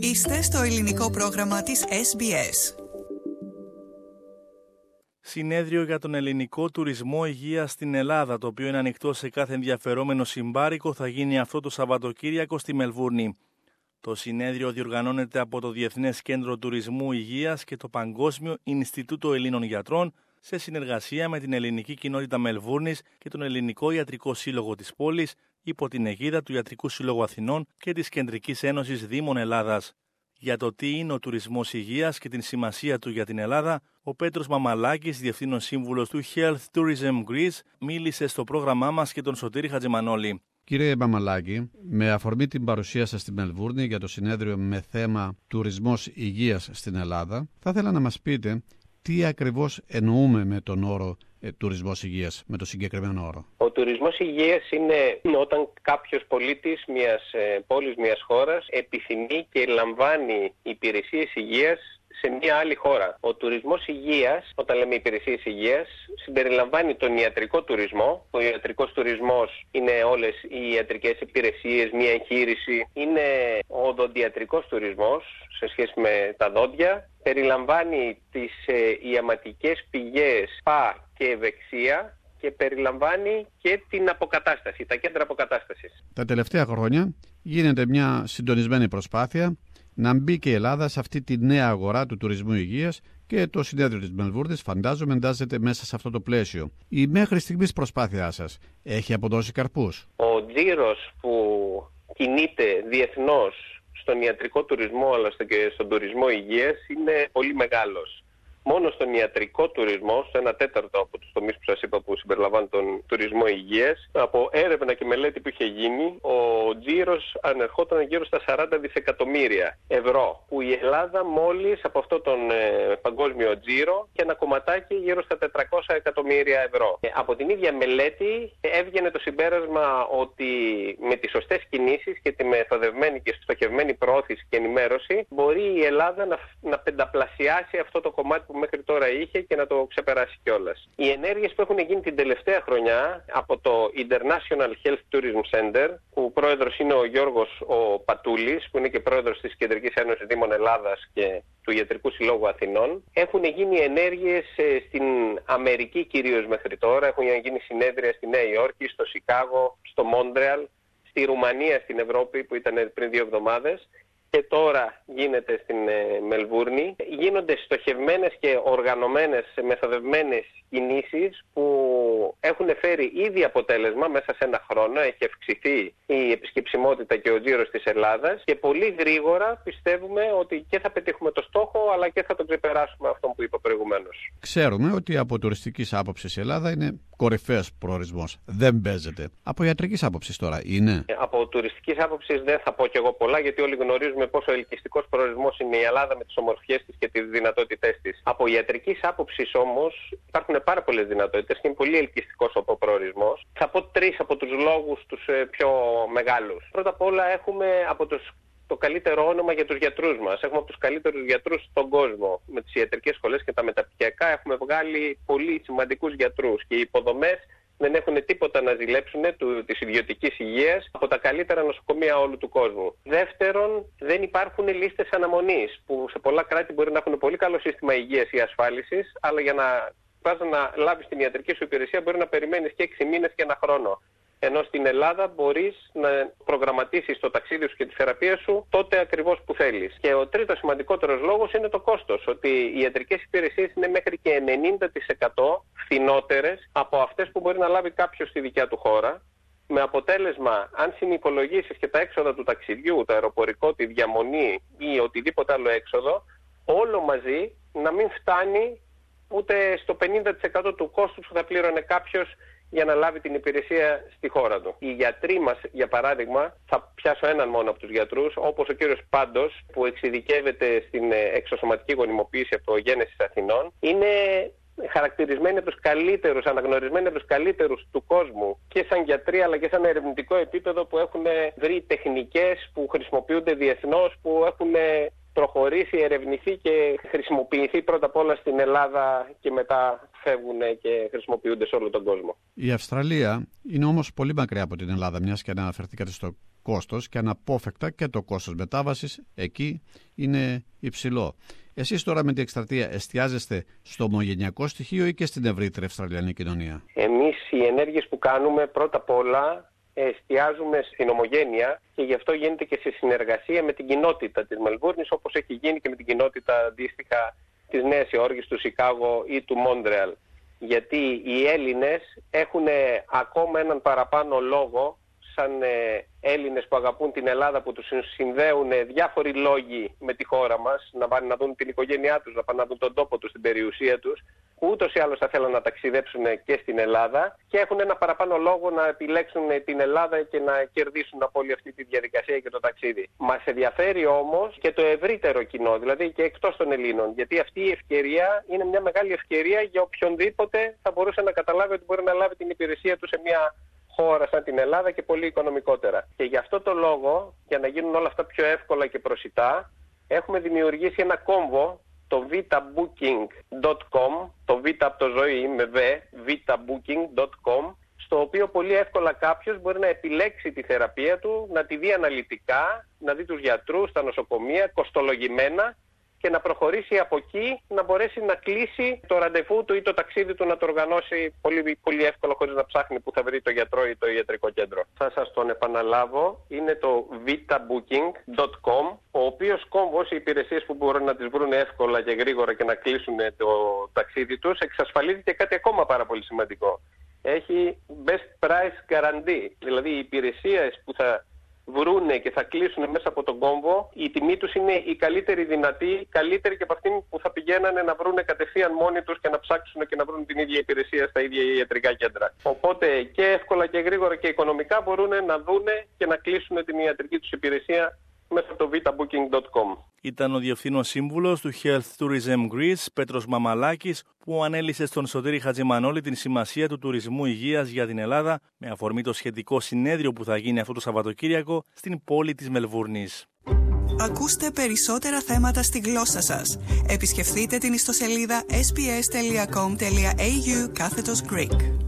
Είστε στο ελληνικό πρόγραμμα της SBS. Συνέδριο για τον ελληνικό τουρισμό υγείας στην Ελλάδα, το οποίο είναι ανοιχτό σε κάθε ενδιαφερόμενο συμπάρικο, θα γίνει αυτό το Σαββατοκύριακο στη Μελβούρνη. Το συνέδριο διοργανώνεται από το Διεθνές Κέντρο Τουρισμού Υγείας και το Παγκόσμιο Ινστιτούτο Ελλήνων Γιατρών σε συνεργασία με την Ελληνική Κοινότητα Μελβούρνης και τον Ελληνικό Ιατρικό Σύλλογο της πόλης υπό την αιγίδα του Ιατρικού Συλλόγου Αθηνών και της Κεντρικής Ένωσης Δήμων Ελλάδας. Για το τι είναι ο τουρισμός υγείας και την σημασία του για την Ελλάδα, ο Πέτρος Μαμαλάκης, Διευθύνων Σύμβουλος του Health Tourism Greece, μίλησε στο πρόγραμμά μας και τον Σωτήρη Χατζημανόλη. Κύριε Μαμαλάκη, με αφορμή την παρουσία σας στη Μελβούρνη για το συνέδριο με θέμα τουρισμός υγείας στην Ελλάδα, θα ήθελα να μας πείτε τι ακριβώς εννοούμε με τον όρο τουρισμός υγείας, με το συγκεκριμένο όρο. Ο τουρισμός υγείας είναι όταν κάποιος πολίτης μιας πόλης, μιας χώρας επιθυμεί και λαμβάνει υπηρεσίες υγείας σε μια άλλη χώρα. Ο τουρισμός υγείας, όταν λέμε υπηρεσίες υγείας, συμπεριλαμβάνει τον ιατρικό τουρισμό. Ο ιατρικός τουρισμός είναι όλες οι ιατρικές υπηρεσίες, μια εγχείρηση. Είναι ο οδοντιατρικός τουρισμός σε σχέση με τα δόντια. Περιλαμβάνει τις ιαματικές πηγές, σπα και ευεξία και περιλαμβάνει και την αποκατάσταση, τα κέντρα αποκατάστασης. Τα τελευταία χρόνια γίνεται μια συντονισμένη προσπάθεια να μπει και η Ελλάδα σε αυτή τη νέα αγορά του τουρισμού υγείας και το συνέδριο της Μελβούρνης φαντάζομαι εντάσσεται μέσα σε αυτό το πλαίσιο. Η μέχρι στιγμής προσπάθειά σας έχει αποδώσει καρπούς? Ο τζίρος που κινείται διεθνώς στον ιατρικό τουρισμό αλλά και στον τουρισμό υγείας είναι πολύ μεγάλος. Μόνο στον ιατρικό τουρισμό, στο 1/4 από τους τομείς που σας είπα που συμπεριλαμβάνουν τον τουρισμό υγείας, από έρευνα και μελέτη που είχε γίνει, ο τζίρος ανερχόταν γύρω στα 40 δισεκατομμύρια ευρώ, που η Ελλάδα μόλις από αυτό τον παγκόσμιο τζίρο και ένα κομματάκι γύρω στα 400 εκατομμύρια ευρώ. Από την ίδια μελέτη έβγαινε το συμπέρασμα ότι με τις σωστές κινήσεις και τη μεθοδευμένη και στοχευμένη προώθηση και ενημέρωση μπορεί η Ελλάδα να πενταπλασιάσει αυτό το κομμάτι που μέχρι τώρα είχε και να το ξεπεράσει κιόλας. Οι ενέργειες που έχουν γίνει την τελευταία χρονιά από το International Health Tourism Center, που πρόεδρος είναι ο Γιώργος ο Πατούλης, που είναι και πρόεδρος της Κεντρικής Ένωσης Δήμων Ελλάδας και του Ιατρικού Συλλόγου Αθηνών, έχουν γίνει ενέργειες στην Αμερική κυρίως μέχρι τώρα, έχουν γίνει συνέδρια στη Νέα Υόρκη, στο Σικάγο, στο Μόντρεαλ, στη Ρουμανία στην Ευρώπη που ήταν πριν 2 εβδομάδες. Και τώρα γίνεται στην Μελβούρνη. Γίνονται στοχευμένες και οργανωμένες, μεθοδευμένες κινήσεις που έχουν φέρει ήδη αποτέλεσμα μέσα σε ένα χρόνο. Έχει αυξηθεί η επισκεψιμότητα και ο τζίρος της Ελλάδας και πολύ γρήγορα πιστεύουμε ότι και θα πετύχουμε το στόχο αλλά και θα τον ξεπεράσουμε αυτό που είπα προηγουμένως. Ξέρουμε ότι από τουριστικής άποψης η Ελλάδα είναι κορυφαίος προορισμός. Δεν παίζεται. Από ιατρικής άποψης τώρα είναι? Από τουριστικής άποψης δεν θα πω κι εγώ πολλά, γιατί όλοι γνωρίζουμε πόσο ελκυστικός προορισμός είναι η Ελλάδα με τις ομορφιές της και τις δυνατότητές της. Από ιατρικής άποψης όμως υπάρχουν πάρα πολλές δυνατότητες και είναι πολύ ελκυστικός ο προορισμός. Θα πω 3 από τους λόγους τους πιο μεγάλους. Πρώτα απ' όλα έχουμε το καλύτερο όνομα για τους γιατρούς μας. Έχουμε από τους καλύτερους γιατρούς στον κόσμο. Με τις ιατρικές σχολές και τα μεταπτυχιακά έχουμε βγάλει πολύ σημαντικούς γιατρούς και οι υποδομές δεν έχουν τίποτα να ζηλέψουν της ιδιωτικής υγείας από τα καλύτερα νοσοκομεία όλου του κόσμου. Δεύτερον, δεν υπάρχουν λίστες αναμονής, που σε πολλά κράτη μπορεί να έχουν πολύ καλό σύστημα υγείας ή ασφάλισης, αλλά για να πας να λάβεις την ιατρική σου υπηρεσία μπορεί να περιμένεις και 6 μήνες και 1 χρόνο. Ενώ στην Ελλάδα μπορείς να προγραμματίσεις το ταξίδι σου και τη θεραπεία σου τότε ακριβώς που θέλεις. Και ο τρίτος σημαντικότερος λόγος είναι το κόστος. Ότι οι ιατρικές υπηρεσίες είναι μέχρι και 90% φθηνότερες από αυτές που μπορεί να λάβει κάποιος στη δικιά του χώρα. Με αποτέλεσμα, αν συνυπολογίσεις και τα έξοδα του ταξιδιού, το αεροπορικό, τη διαμονή ή οτιδήποτε άλλο έξοδο, όλο μαζί να μην φτάνει ούτε στο 50% του κόστους που θα πλήρωνε κάποιος για να λάβει την υπηρεσία στη χώρα του. Οι γιατροί μας, για παράδειγμα, θα πιάσω έναν μόνο από τους γιατρούς, όπως ο κύριος Πάντος, που εξειδικεύεται στην εξωσωματική γονιμοποίηση από το Γένεσης Αθηνών, είναι χαρακτηρισμένοι από τους καλύτερους, αναγνωρισμένοι από τους καλύτερους του κόσμου και σαν γιατροί αλλά και σαν ερευνητικό επίπεδο, που έχουν βρει τεχνικές που χρησιμοποιούνται διεθνώς, που έχουν προχωρήσει, ερευνηθεί και χρησιμοποιηθεί πρώτα απ' όλα στην Ελλάδα και μετά φεύγουν και χρησιμοποιούνται σε όλο τον κόσμο. Η Αυστραλία είναι όμως πολύ μακριά από την Ελλάδα, μιας και αναφερθήκατε στο κόστος, και αναπόφευκτα και το κόστος μετάβασης εκεί είναι υψηλό. Εσείς τώρα με την εκστρατεία εστιάζεστε στο ομογενειακό στοιχείο ή και στην ευρύτερη Αυστραλιανή κοινωνία? Εμείς οι ενέργειες που κάνουμε πρώτα απ' όλα εστιάζουμε στην ομογένεια και γι' αυτό γίνεται και σε συνεργασία με την κοινότητα της Μελβούρνης, όπως έχει γίνει και με την κοινότητα αντίστοιχα της Νέας Υόρκης, του Σικάγο ή του Μόντρεαλ. Γιατί οι Έλληνες έχουν ακόμα έναν παραπάνω λόγο, σαν Έλληνες που αγαπούν την Ελλάδα, που τους συνδέουν διάφοροι λόγοι με τη χώρα μας, να πάνε να δουν την οικογένειά τους, να πάνε να δουν τον τόπο τους, την περιουσία τους, που ούτως ή άλλως θα θέλουν να ταξιδέψουν και στην Ελλάδα και έχουν ένα παραπάνω λόγο να επιλέξουν την Ελλάδα και να κερδίσουν από όλη αυτή τη διαδικασία και το ταξίδι. Μας ενδιαφέρει όμως και το ευρύτερο κοινό, δηλαδή και εκτός των Ελλήνων, γιατί αυτή η ευκαιρία είναι μια μεγάλη ευκαιρία για οποιονδήποτε θα μπορούσε να καταλάβει ότι μπορεί να λάβει την υπηρεσία του σε μια χώρα σαν την Ελλάδα και πολύ οικονομικότερα. Και γι' αυτό το λόγο, για να γίνουν όλα αυτά πιο εύκολα και προσιτά, έχουμε δημιουργήσει ένα κόμβο, το vitabooking.com, το β από το ζωή με β, vitabooking.com, στο οποίο πολύ εύκολα κάποιος μπορεί να επιλέξει τη θεραπεία του, να τη δει αναλυτικά, να δει τους γιατρούς, τα νοσοκομεία, κοστολογημένα, και να προχωρήσει από εκεί, να μπορέσει να κλείσει το ραντεβού του ή το ταξίδι του, να το οργανώσει πολύ, πολύ εύκολα, χωρίς να ψάχνει που θα βρει το γιατρό ή το ιατρικό κέντρο. Θα σας τον επαναλάβω, είναι το vitabooking.com, ο οποίος κόμβος, οι υπηρεσίες που μπορούν να τις βρουν εύκολα και γρήγορα και να κλείσουν το ταξίδι τους, εξασφαλίζει και κάτι ακόμα πάρα πολύ σημαντικό. Έχει best price guarantee, δηλαδή οι υπηρεσίες που θα βρούνε και θα κλείσουν μέσα από τον κόμβο, η τιμή τους είναι η καλύτερη δυνατή, καλύτερη και από αυτήν που θα πηγαίνανε να βρούνε κατευθείαν μόνοι τους και να ψάξουν και να βρουν την ίδια υπηρεσία στα ίδια ιατρικά κέντρα. Οπότε και εύκολα και γρήγορα και οικονομικά μπορούν να δούνε και να κλείσουν την ιατρική τους υπηρεσία μέσα από το vitabooking.com. Ήταν ο Διευθύνων Σύμβουλος του Health Tourism Greece, Πέτρος Μαμαλάκης, που ανέλησε στον Σωτήρη Χατζημανόλη την σημασία του τουρισμού υγείας για την Ελλάδα, με αφορμή το σχετικό συνέδριο που θα γίνει αυτό το Σαββατοκύριακο στην πόλη της Μελβούρνης. Ακούστε περισσότερα θέματα στη γλώσσα σας. Επισκεφτείτε την ιστοσελίδα sbs.com.au/Greek.